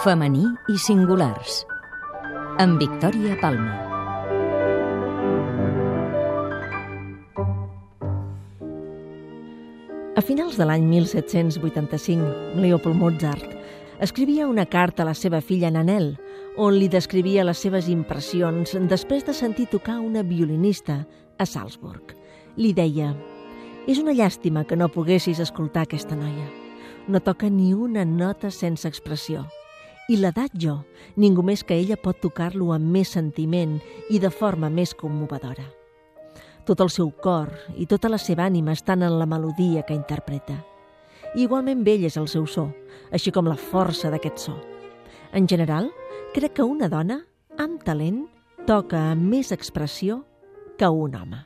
Femení i singulars, amb Victòria Palma. A finals de l'any 1785, Leopold Mozart escrivia una carta a la seva filla Nannerl, on li descrivia les seves impressions després de sentir tocar una violinista a Salzburg. Li deia: «És una llàstima que no poguessis escoltar aquesta noia. No toca ni una nota sense expressió. I l'adagio, ningú més que ella pot tocar-lo amb més sentiment i de forma més commovedora. Tot el seu cor i tota la seva ànima estan en la melodia que interpreta. Igualment bell és el seu so, així com la força d'aquest so. En general, crec que una dona, amb talent, toca amb més expressió que un home».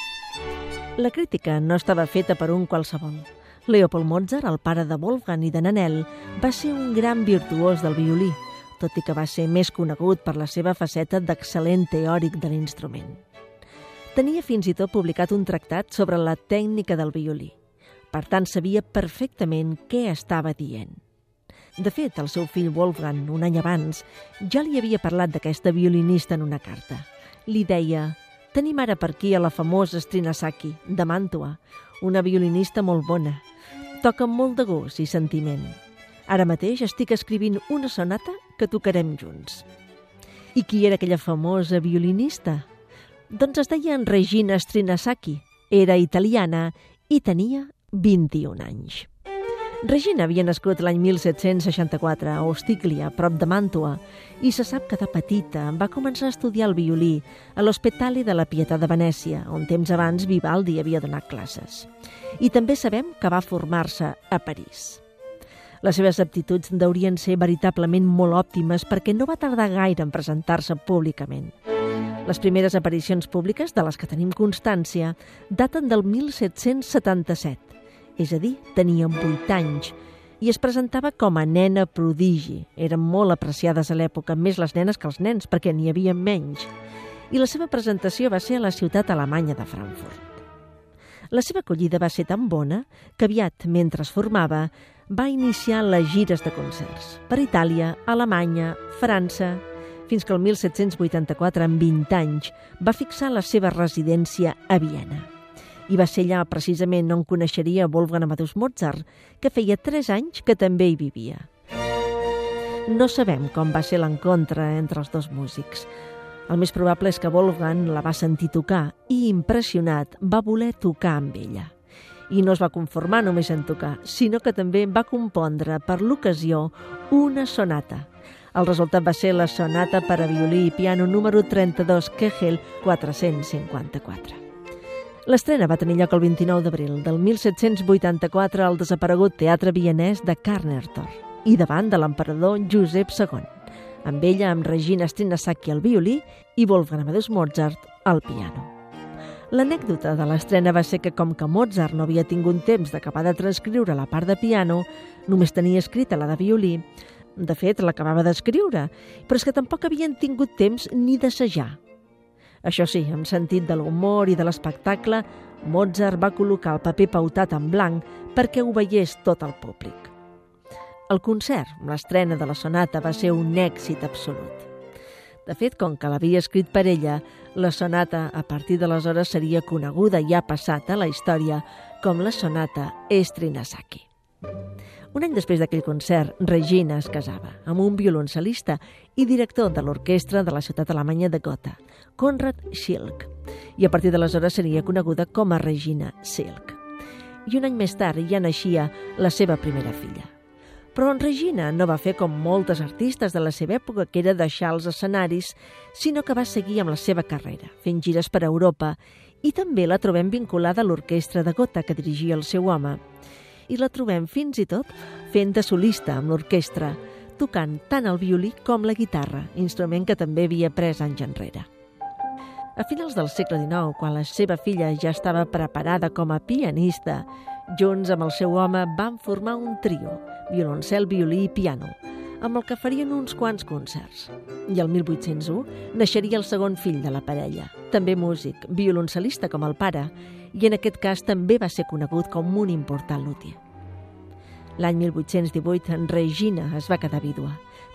La crítica no estava feta per un qualsevol. Leopold Mozart, el pare de Wolfgang i de Nannerl, va ser un gran virtuós del violí, tot i que va ser més conegut per la seva faceta d'excel·lent teòric de l'instrument. Tenia fins i tot publicat un tractat sobre la tècnica del violí. Per tant, sabia perfectament què estava dient. De fet, el seu fill Wolfgang, un any abans, ja li havia parlat d'aquesta violinista en una carta. Li deia: «Tenim ara per aquí a la famosa Strinasaki, de Màntua, una violinista molt bona. Toca amb molt de gust i sentiment. Ara mateix estic escrivint una sonata que tocarem junts». I qui era aquella famosa violinista? Doncs es deia Regina Strinasaki, era italiana i tenia 21 anys. Regina havia nascut l'any 1764 a Ostiglia, prop de Màntua, i se sap que de petita va començar a estudiar el violí a l'Ospedale de la Pietà de Venècia, on temps abans Vivaldi havia donat classes. I també sabem que va formar-se a París. Les seves aptituds deurien ser veritablement molt òptimes perquè no va tardar gaire en presentar-se públicament. Les primeres aparicions públiques, de les que tenim constància, daten del 1777, és a dir, tenia 8 anys, i es presentava com a nena prodigi. Eren molt apreciades a l'època, més les nenes que els nens, perquè n'hi havia menys. I la seva presentació va ser a la ciutat alemanya de Frankfurt. La seva acollida va ser tan bona que aviat, mentre es formava, va iniciar les gires de concerts per Itàlia, Alemanya, França, fins que el 1784, amb 20 anys, va fixar la seva residència a Viena. I va ser allà precisament on coneixeria Wolfgang Amadeus Mozart, que feia 3 anys que també hi vivia. No sabem com va ser l'encontre entre els dos músics. El més probable és que Wolfgang la va sentir tocar i, impressionat, va voler tocar amb ella. I no es va conformar només en tocar, sinó que també va compondre per l'ocasió una sonata. El resultat va ser la sonata per a violí i piano número 32, Kegel 454. L'estrena va tenir lloc el 29 d'abril del 1784 al desaparegut Teatre Vienès de Carnertor i davant de l'emperador Josep II, amb ella amb Regina Strinasaki al violí i Wolfgang Amadeus Mozart al piano. L'anècdota de l'estrena va ser que, com que Mozart no havia tingut temps d'acabar de transcriure la part de piano, només tenia escrita la de violí. De fet, l'acabava d'escriure, però és que tampoc havien tingut temps ni d'assajar. Això sí, amb sentit de l'humor i de l'espectacle, Mozart va col·locar el paper pautat en blanc perquè ho veiés tot el públic. El concert, l'estrena de la sonata, va ser un èxit absolut. De fet, com que l'havia escrit per ella, la sonata a partir d'aleshores seria coneguda i ha passat a la història com la sonata Strinasaki. Un any després d'aquell concert, Regina es casava amb un violoncel·lista i director de l'orquestra de la ciutat alemanya de Gotha, Konrad Schilk, i a partir d'aleshores seria coneguda com a Regina Silk. I un any més tard ja naixia la seva primera filla. Però en Regina no va fer com moltes artistes de la seva època, que era deixar els escenaris, sinó que va seguir amb la seva carrera, fent gires per Europa, i també la trobem vinculada a l'orquestra de Gotha que dirigia el seu home. I la trobem fins i tot fent de solista amb l'orquestra, tocant tant el violí com la guitarra, instrument que també havia pres anys enrere. A finals del segle XIX, quan la seva filla ja estava preparada com a pianista, junts amb el seu home van formar un trio, violoncel, violí i piano, amb el que farien uns quants concerts. I el 1801 naixeria el segon fill de la parella, també músic, violoncel·lista com el pare, i en aquest cas també va ser conegut com un important luthier. L'any 1818, Regina es va quedar vídua,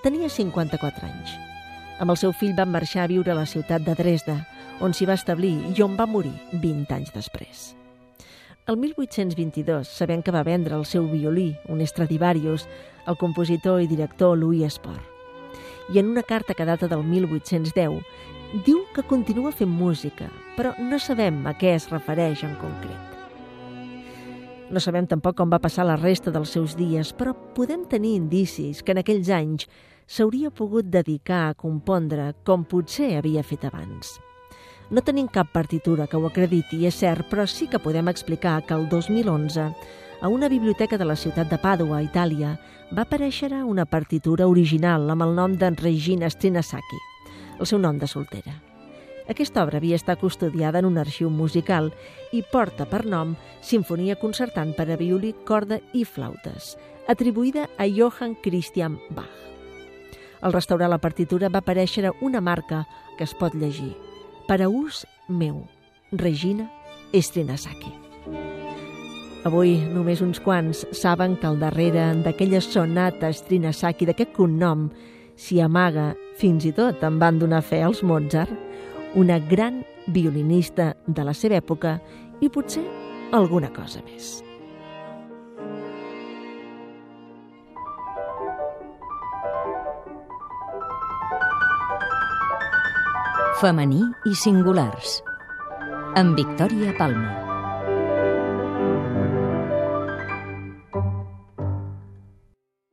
Tenia 54 anys. Amb el seu fill van marxar a viure a la ciutat de Dresda, on s'hi va establir i on va morir 20 anys després. El 1822, sabent que va vendre el seu violí, un Stradivarius, al compositor i director Louis Spohr. I en una carta que data del 1810, diu que continua fent música, però no sabem a què es refereix en concret. No sabem tampoc com va passar la resta dels seus dies, però podem tenir indicis que en aquells anys s'hauria pogut dedicar a compondre com potser havia fet abans. No tenim cap partitura que ho acrediti, és cert, però sí que podem explicar que el 2011, a una biblioteca de la ciutat de Pàdua, Itàlia, va aparèixer una partitura original amb el nom de Regina Strinasaki, el seu nom de soltera. Aquesta obra havia estat custodiada en un arxiu musical i porta per nom Sinfonia concertant per a violí, corda i flautes, atribuïda a Johann Christian Bach. Al restaurar la partitura va aparèixer una marca que es pot llegir: per a ús meu, Regina Strinasaki. Avui només uns quants saben que al darrere d'aquella sonata Strinasaki, d'aquest cognom, s'hi amaga, fins i tot en van donar fe als Mozart, una gran violinista de la seva època i potser alguna cosa més. Femení i singulars, amb Victòria Palma.